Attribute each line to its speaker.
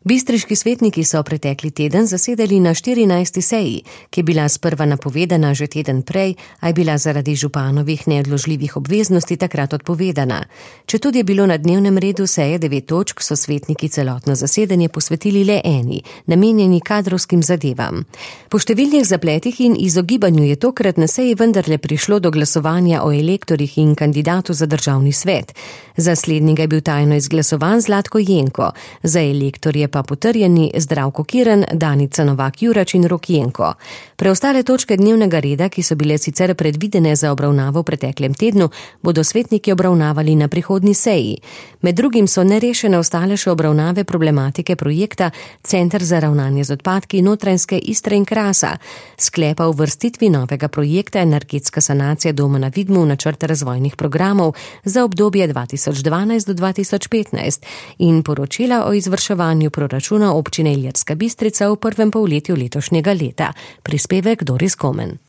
Speaker 1: Bistriški svetniki so pretekli teden zasedali na 14. seji, ki je bila sprva napovedana že teden prej, a je bila zaradi županovih neodložljivih obveznosti takrat odpovedana. Četudi je bilo na dnevnem redu seje 9 točk, so svetniki celotno zasedanje posvetili le eni, namenjeni kadrovskim zadevam. Po številnih zapletih in izogibanju je tokrat na seji vendarle prišlo do glasovanja o elektorjih in kandidatu za državni svet. Za slednjega je bil tajno izglasovan Zlatko Jenko, za elektorje pa potrjeni Zdravko Kirn, Danica Novak-Jurač in Rok Jenko. Preostale točke dnevnega reda, ki so bile sicer predvidene za obravnavo v preteklem tednu, bodo svetniki obravnavali na prihodnji seji. Med drugim so nerešene ostale še obravnave problematike projekta Center za ravnanje z odpadki Notranjske Istre in Krasa, sklepa o uvrstitvi novega projekta energetska sanacija doma na Vidmu v načrt razvojnih programov za obdobje 2012 do 2015 in poročila o izvrševanju proračuna občine Ilirska Bistrica v prvem polletju letošnjega leta. Prispevek Doris Komen.